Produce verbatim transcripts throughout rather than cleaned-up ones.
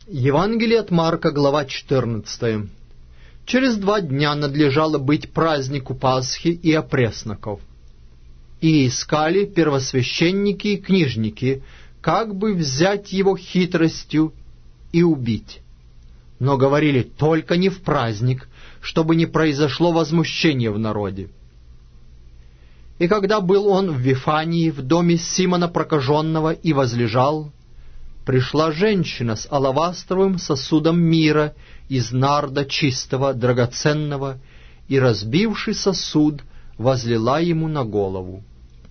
Евангелие от Марка, глава четырнадцатая. Через два дня надлежало быть празднику Пасхи и опресноков. И искали первосвященники и книжники, как бы взять его хитростью и убить. Но говорили: только не в праздник, чтобы не произошло возмущение в народе. И когда был он в Вифании, в доме Симона Прокаженного, и возлежал, пришла женщина с алавастровым сосудом мира из нарда чистого, драгоценного, и, разбивши сосуд, возлила ему на голову.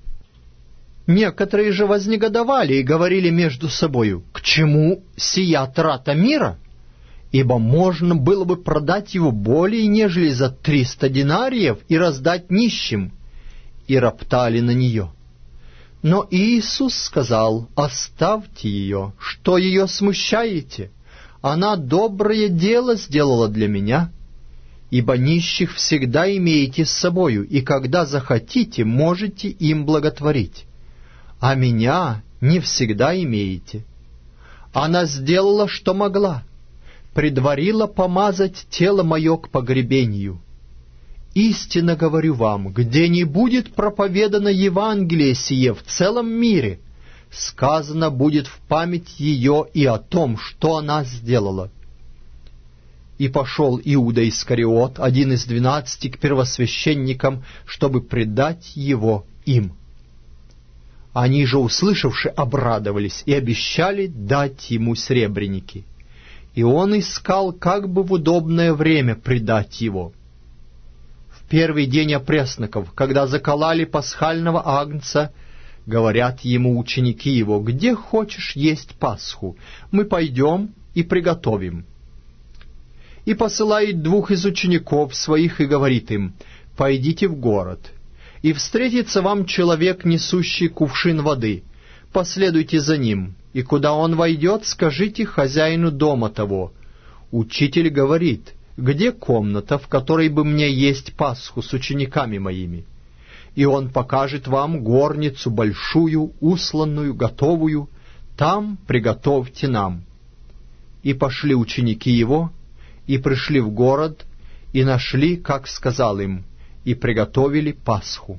Некоторые же вознегодовали и говорили между собою: «К чему сия трата мира? Ибо можно было бы продать его более, нежели за триста динариев, и раздать нищим». И роптали на нее. Но Иисус сказал: «Оставьте ее, что ее смущаете? Она доброе дело сделала для меня. Ибо нищих всегда имеете с собою, и когда захотите, можете им благотворить. А меня не всегда имеете. Она сделала, что могла, предварила помазать тело мое к погребению. Истинно говорю вам, где не будет проповедано Евангелие сие в целом мире, сказано будет в память ее и о том, что она сделала». И пошел Иуда Искариот, один из двенадцати, к первосвященникам, чтобы предать его им. Они же, услышавши, обрадовались и обещали дать ему сребреники. И он искал, как бы в удобное время предать его. Первый день опресноков, когда закололи пасхального агнца, говорят ему ученики его: «Где хочешь есть Пасху? Мы пойдем и приготовим». И посылает двух из учеников своих и говорит им: «Пойдите в город, и встретится вам человек, несущий кувшин воды. Последуйте за ним, и куда он войдет, скажите хозяину дома того: учитель говорит: где комната, в которой бы мне есть Пасху с учениками моими? И он покажет вам горницу большую, усланную, готовую. Там приготовьте нам». И пошли ученики его, и пришли в город, и нашли, как сказал им, и приготовили Пасху.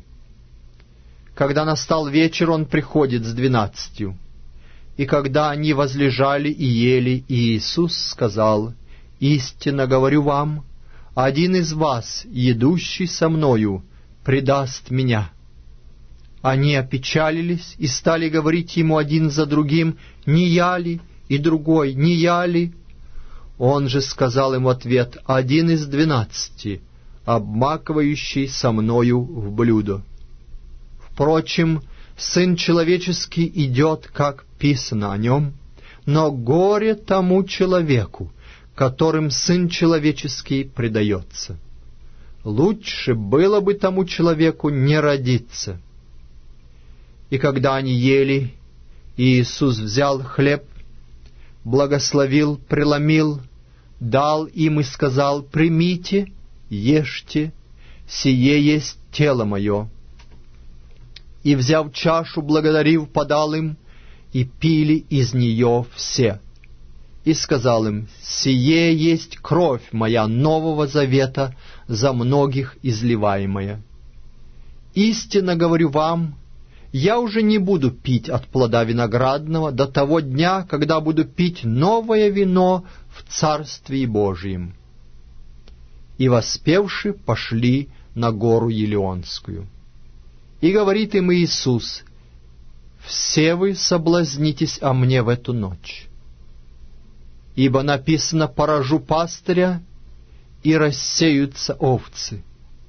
Когда настал вечер, он приходит с двенадцатью. И когда они возлежали и ели, Иисус сказал: «Истинно говорю вам, один из вас, едущий со мною, предаст меня». Они опечалились и стали говорить ему один за другим: «Не я ли?» И другой: «Не я ли?» Он же сказал им в ответ: «Один из двенадцати, обмакивающий со мною в блюдо. Впрочем, Сын Человеческий идет, как писано о нем, но горе тому человеку, которым Сын Человеческий предается. Лучше было бы тому человеку не родиться». И когда они ели, Иисус взял хлеб, благословил, преломил, дал им и сказал: «Примите, ешьте, сие есть тело мое». И, взяв чашу, благодарив, подал им, и пили из нее все. И сказал им: «Сие есть кровь моя нового завета, за многих изливаемая. Истинно говорю вам, я уже не буду пить от плода виноградного до того дня, когда буду пить новое вино в Царствии Божием». И воспевши, пошли на гору Елеонскую. И говорит им Иисус: «Все вы соблазнитесь о мне в эту ночь. Ибо написано: поражу пастыря, и рассеются овцы.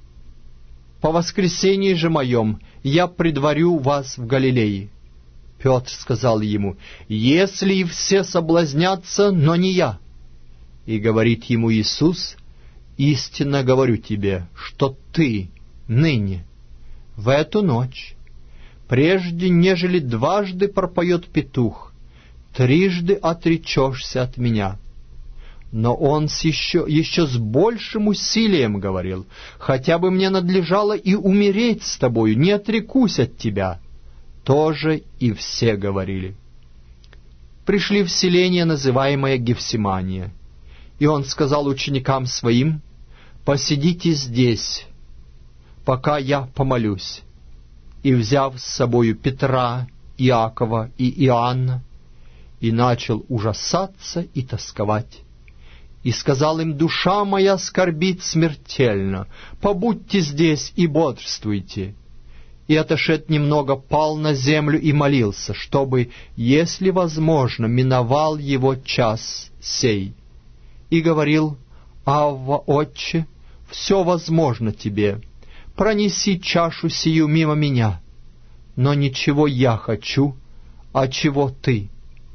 По воскресении же моем я предварю вас в Галилее». Петр сказал ему: «Если и все соблазнятся, но не я». И говорит ему Иисус: «Истинно говорю тебе, что ты ныне, в эту ночь, прежде нежели дважды пропоет петух, трижды отречешься от меня». Но он с еще, еще с большим усилием говорил: «Хотя бы мне надлежало и умереть с тобою, не отрекусь от тебя». Тоже и все говорили. пришли в селение, называемое Гефсимания. И он сказал ученикам своим: «Посидите здесь, пока я помолюсь». И, взяв с собою Петра, Иакова и Иоанна, и начал ужасаться и тосковать. И сказал им: «Душа моя скорбит смертельно, побудьте здесь и бодрствуйте». И, отошед немного, пал на землю и молился, чтобы, если возможно, миновал его час сей. И говорил: «Авва, Отче, все возможно тебе, пронеси чашу сию мимо меня, но ничего я хочу, а чего ты».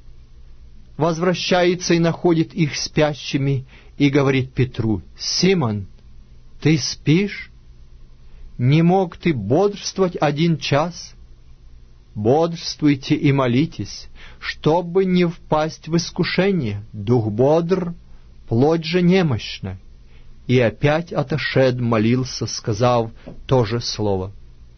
Возвращается и находит их спящими, и говорит Петру: «Симон, ты спишь? Не мог ты бодрствовать один час? Бодрствуйте и молитесь, чтобы не впасть в искушение. Дух бодр, плоть же немощна». И опять отошед молился, сказав то же слово.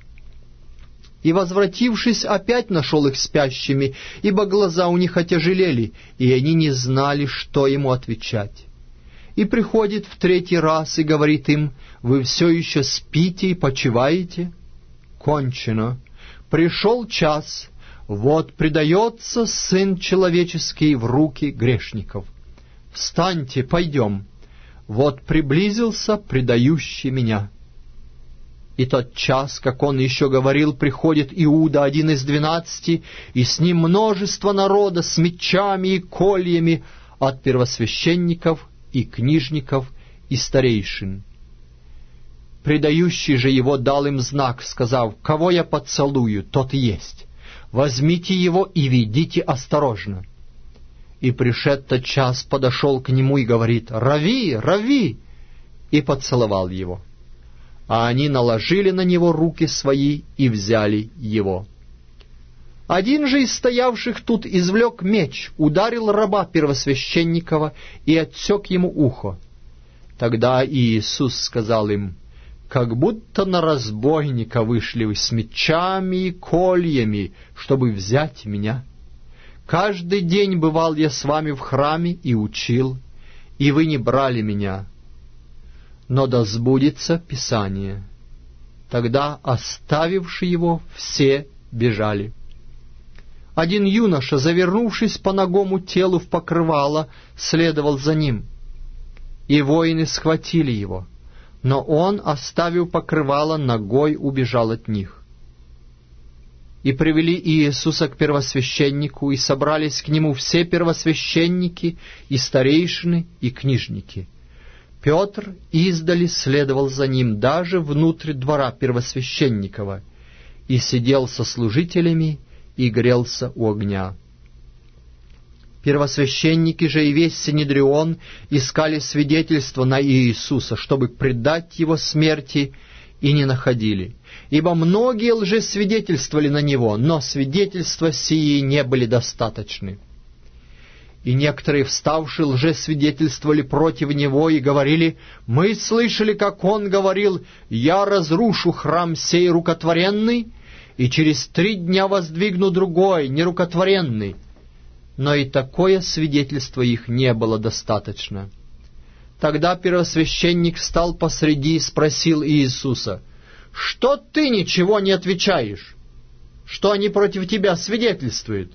И, возвратившись, опять нашел их спящими, ибо глаза у них отяжелели, и они не знали, что ему отвечать. И приходит в третий раз и говорит им: «Вы все еще спите и почиваете? Кончено. Пришел час, вот предается Сын Человеческий в руки грешников. Встаньте, пойдем. Вот приблизился предающий меня». И тот час, как он еще говорил, приходит Иуда, один из двенадцати, и с ним множество народа с мечами и кольями от первосвященников и книжников и старейшин. Предающий же его дал им знак, сказав: «Кого я поцелую, тот есть. Возьмите его и ведите осторожно». И пришед тот час, подошел к нему и говорит: «Рави, рави!» и поцеловал его. А они наложили на него руки свои и взяли его. Один же из стоявших тут извлек меч, ударил раба первосвященникова и отсек ему ухо. Тогда Иисус сказал им: «Как будто на разбойника вышли вы с мечами и кольями, чтобы взять меня. Каждый день бывал я с вами в храме и учил, и вы не брали меня. Но да сбудется Писание». Тогда, оставивши его, все бежали. Один юноша, завернувшись по нагому телу в покрывало, следовал за ним. И воины схватили его, но он, оставив покрывало, ногой убежал от них. И привели Иисуса к первосвященнику, и собрались к нему все первосвященники, и старейшины, и книжники. Петр издали следовал за ним даже внутрь двора первосвященникова, и сидел со служителями, и грелся у огня. Первосвященники же и весь Синедрион искали свидетельства на Иисуса, чтобы предать его смерти, и не находили. Ибо многие лжесвидетельствовали на него, но свидетельства сии не были достаточны. И некоторые, вставшие, лжесвидетельствовали против него и говорили: «Мы слышали, как он говорил: я разрушу храм сей рукотворенный, и через три дня воздвигну другой, нерукотворенный». Но и такое свидетельство их не было достаточно. Тогда первосвященник встал посреди и спросил Иисуса: «Что ты ничего не отвечаешь? Что они против тебя свидетельствуют?»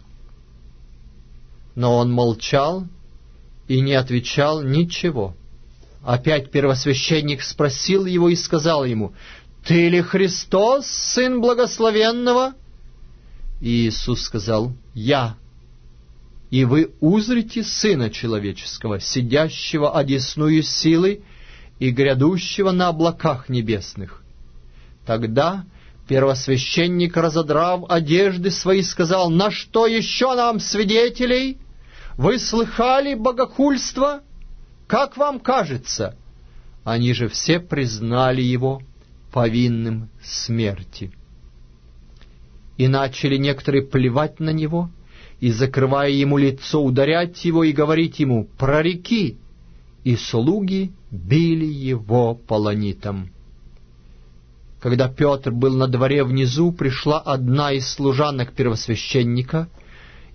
Но он молчал и не отвечал ничего. Опять первосвященник спросил его и сказал ему: «Ты ли Христос, Сын Благословенного?» И Иисус сказал: «Я. И вы узрите Сына Человеческого, сидящего одесную силы и грядущего на облаках небесных». Тогда первосвященник, разодрав одежды свои, сказал: «На что еще нам свидетелей? Вы слыхали богохульство? Как вам кажется?» Они же все признали его повинным смерти. И начали некоторые плевать на него, и, закрывая ему лицо, ударять его и говорить ему: «Прореки!» И слуги били его полонитом. Когда Петр был на дворе внизу, пришла одна из служанок первосвященника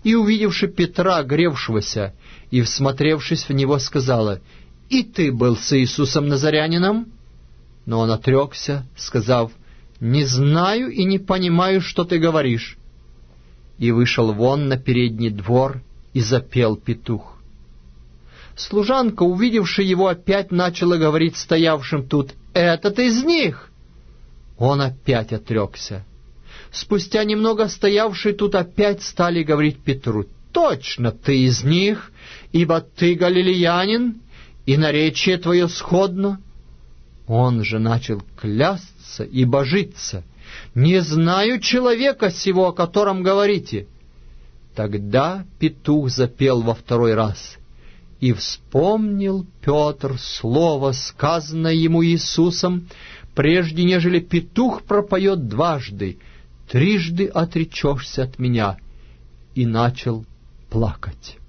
и, увидевши Петра, гревшегося, и, всмотревшись в него, сказала: «И ты был с Иисусом Назарянином?» Но он отрекся, сказав: «Не знаю и не понимаю, что ты говоришь». И вышел вон на передний двор, и запел петух. Служанка, увидевши его, опять начала говорить стоявшим тут: «Этот из них!» Он опять отрекся. Спустя немного стоявшие тут опять стали говорить Петру: «Точно ты из них, ибо ты галилеянин, и наречие твое сходно». Он же начал клясться и божиться: «Не знаю человека сего, о котором говорите». Тогда петух запел во второй раз, и вспомнил Петр слово, сказанное ему Иисусом, прежде нежели петух пропоет дважды: «Трижды отречешься от меня», и начал плакать.